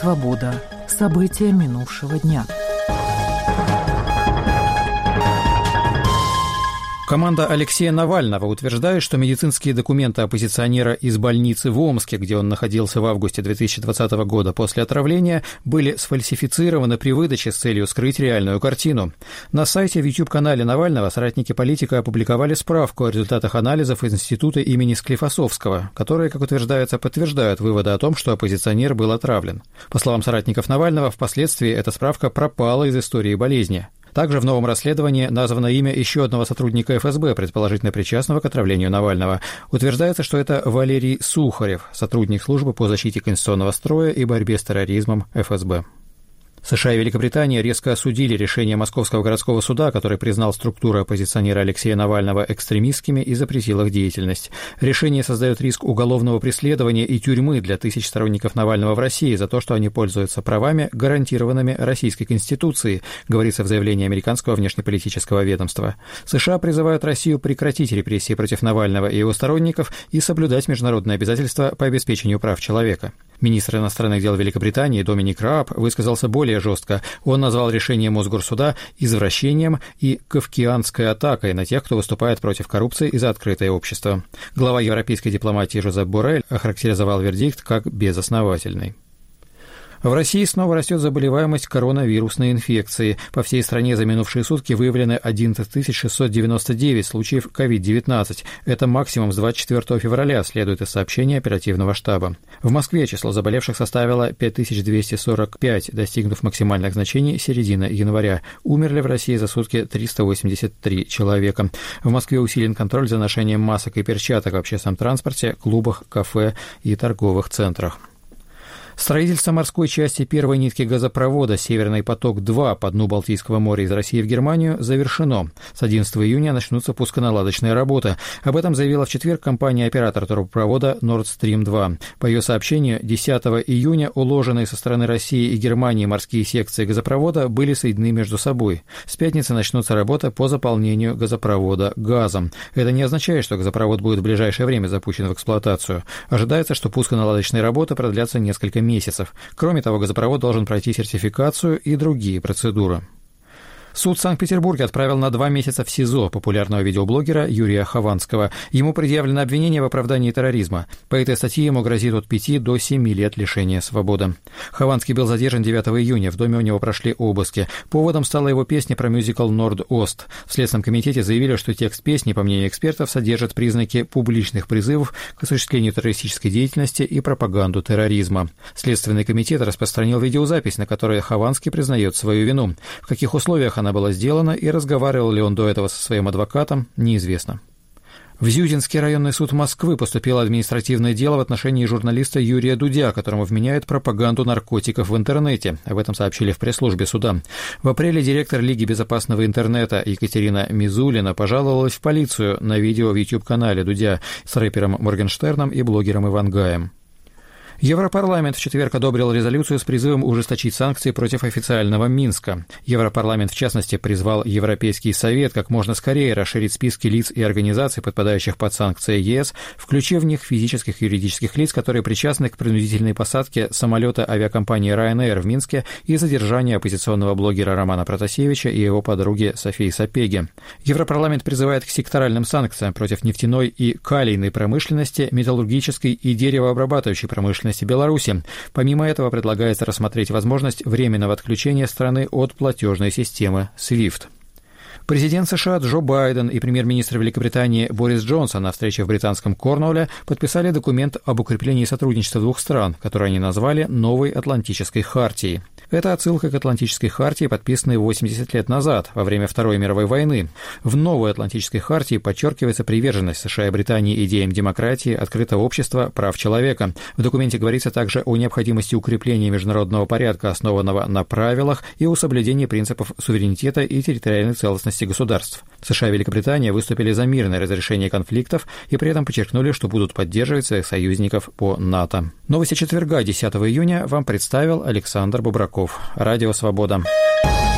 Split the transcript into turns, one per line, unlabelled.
«Свобода». События минувшего дня.
Команда Алексея Навального утверждает, что медицинские документы оппозиционера из больницы в Омске, где он находился в августе 2020 года после отравления, были сфальсифицированы при выдаче с целью скрыть реальную картину. На сайте в YouTube-канале Навального соратники политика опубликовали справку о результатах анализов из института имени Склифосовского, которые, как утверждается, подтверждают выводы о том, что оппозиционер был отравлен. По словам соратников Навального, впоследствии эта справка пропала из истории болезни. Также в новом расследовании названо имя еще одного сотрудника ФСБ, предположительно причастного к отравлению Навального. Утверждается, что это Валерий Сухарев, сотрудник службы по защите конституционного строя и борьбе с терроризмом ФСБ. США и Великобритания резко осудили решение Московского городского суда, который признал структуры оппозиционера Алексея Навального экстремистскими и запретил их деятельность. Решение создает риск уголовного преследования и тюрьмы для тысяч сторонников Навального в России за то, что они пользуются правами, гарантированными Российской Конституцией, говорится в заявлении американского внешнеполитического ведомства. США призывают Россию прекратить репрессии против Навального и его сторонников и соблюдать международные обязательства по обеспечению прав человека. Министр иностранных дел Великобритании Доминик Рааб высказался более жестко. Он назвал решение Мосгорсуда извращением и кафкианской атакой на тех, кто выступает против коррупции и за открытое общество. Глава европейской дипломатии Жозеп Боррель охарактеризовал вердикт как безосновательный. В России снова растет заболеваемость коронавирусной инфекцией. По всей стране за минувшие сутки выявлены 11 699 случаев COVID-19. Это максимум с 24 февраля, следует из сообщения оперативного штаба. В Москве число заболевших составило 5245, достигнув максимальных значений середины января. Умерли в России за сутки 383 человека. В Москве усилен контроль за ношением масок и перчаток в общественном транспорте, клубах, кафе и торговых центрах. Строительство морской части первой нитки газопровода «Северный поток-2» по дну Балтийского моря из России в Германию завершено. С 11 июня начнутся пусконаладочные работы. Об этом заявила в четверг компания-оператор трубопровода Nord Stream 2. По ее сообщению, 10 июня уложенные со стороны России и Германии морские секции газопровода были соединены между собой. С пятницы начнутся работы по заполнению газопровода газом. Это не означает, что газопровод будет в ближайшее время запущен в эксплуатацию. Ожидается, что пусконаладочные работы продлятся несколько месяцев. Кроме того, газопровод должен пройти сертификацию и другие процедуры. Суд в Санкт-Петербурге отправил на 2 месяца в СИЗО популярного видеоблогера Юрия Хованского. Ему предъявлено обвинение в оправдании терроризма. По этой статье ему грозит от 5 до 7 лет лишения свободы. Хованский был задержан 9 июня. В доме у него прошли обыски. Поводом стала его песня про мюзикл «Норд-Ост». В Следственном комитете заявили, что текст песни, по мнению экспертов, содержит признаки публичных призывов к осуществлению террористической деятельности и пропаганду терроризма. Следственный комитет распространил видеозапись, на которой Хованский признает свою вину. В каких условиях она была сделана и разговаривал ли он до этого со своим адвокатом, неизвестно. В Зюзинский районный суд Москвы поступило административное дело в отношении журналиста Юрия Дудя, которому вменяют пропаганду наркотиков в интернете. Об этом сообщили в пресс-службе суда. В апреле директор Лиги безопасного интернета Екатерина Мизулина пожаловалась в полицию на видео в YouTube-канале Дудя с рэпером Моргенштерном и блогером Ивангаем. Европарламент в четверг одобрил резолюцию с призывом ужесточить санкции против официального Минска. Европарламент, в частности, призвал Европейский совет как можно скорее расширить списки лиц и организаций, подпадающих под санкции ЕС, включив в них физических и юридических лиц, которые причастны к принудительной посадке самолета авиакомпании Ryanair в Минске и задержанию оппозиционного блогера Романа Протасевича и его подруги Софии Сапеги. Европарламент призывает к секторальным санкциям против нефтяной и калийной промышленности, металлургической и деревообрабатывающей промышленности Беларуси. Помимо этого, предлагается рассмотреть возможность временного отключения страны от платежной системы SWIFT. Президент США Джо Байден и премьер-министр Великобритании Борис Джонсон на встрече в британском Корнуолле подписали документ об укреплении сотрудничества двух стран, который они назвали «Новой Атлантической хартией». Это отсылка к Атлантической хартии, подписанной 80 лет назад, во время Второй мировой войны. В Новой Атлантической хартии подчеркивается приверженность США и Британии идеям демократии, открытого общества, прав человека. В документе говорится также о необходимости укрепления международного порядка, основанного на правилах, и о соблюдении принципов суверенитета и территориальной целостности государств. США и Великобритания выступили за мирное разрешение конфликтов и при этом подчеркнули, что будут поддерживать своих союзников по НАТО. Новости четверга, 10 июня, вам представил Александр Бобраков. Радио «Свобода».